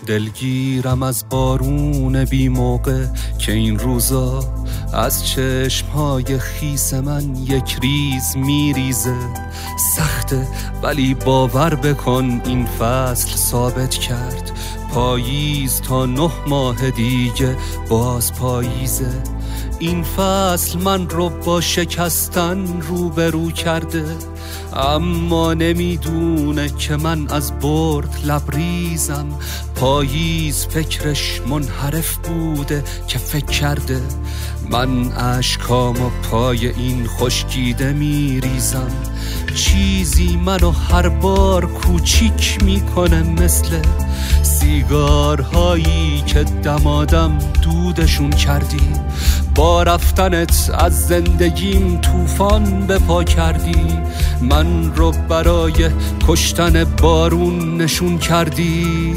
دلگیرم از بارون بی موقع که این روزا از چشمهای خیس من یک ریز میریزه. سخته ولی باور بکن این فصل ثابت کرد پاییز تا 9 ماه دیگه باز پاییزه. این فصل من رو با شکستن روبرو کرده، اما نمیدونه که من از برد لبریزم. پاییز فکرش منحرف بوده که فکر کرده من اشکامو پای این خشکیده میریزم. چیزی منو هر بار کوچیک میکنه، مثل سیگارهایی که دمادم دودشون کردی. با رفتنت از زندگیم طوفان به پا کردی، من رو برای کشتن بارون نشون کردی.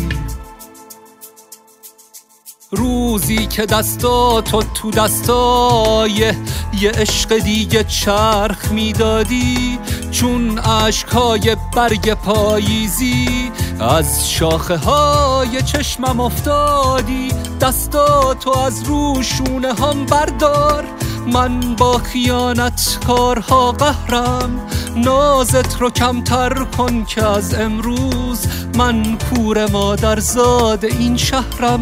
روزی که دستاتو تو دستای یه عشق دیگه چرخ میدادی، چون عشقای برگ پاییزی از شاخه های چشمم افتادی. دستاتو از روشونه هم بردار، من با خیانت کارها قهرم. نازت رو کمتر کن که از امروز من کور مادرزاد این شهرم.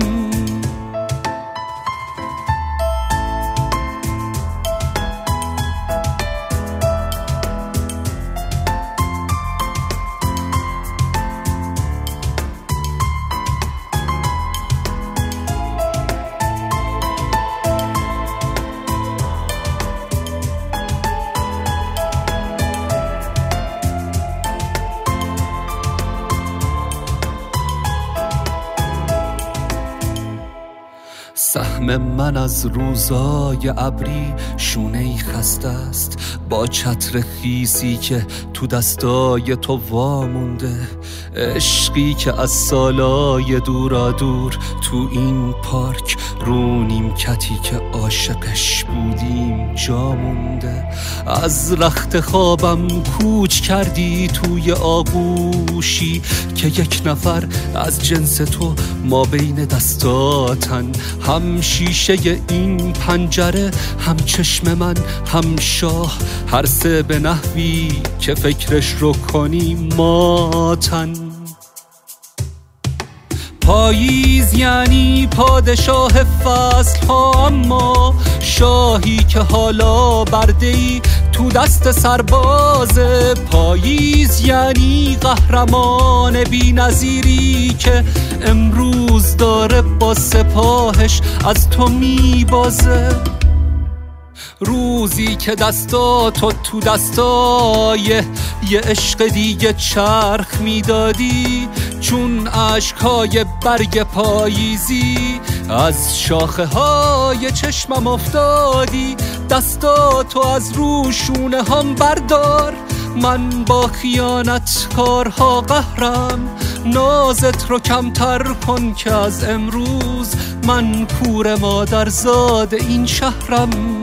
سهم من از روزای ابری شونه‌ای خسته است، با چتر خیسی که تو دستای تو وامونده. عشقی که از سالای دورا دور تو این پارک رو نیمکتی که عاشقش بودیم جا مونده. از رخت خوابم کوچ کردی توی آغوشی که یک نفر از جنس تو ما بین دستاتن. هم شیشه این پنجره، هم چشم من، هم شاه، هر سه به نحوی که فکرش رو کنی ماتن. پاییز یعنی پادشاه فصل ها، اما شاهی که حالا برده‌ای تو دست سربازه. پاییز یعنی قهرمان بی نظیری که امروز داره با سپاهش از تو میبازه. روزی که دستاتو تو دستای یه عشق دیگه چرخ میدادی، چون عشقای برگ پاییزی از شاخه های چشمم افتادی. دستاتو از روشونه هم بردار، من با خیانت کارها قهرم. نازت رو کمتر کن که از امروز من کور مادرزاد این شهرم.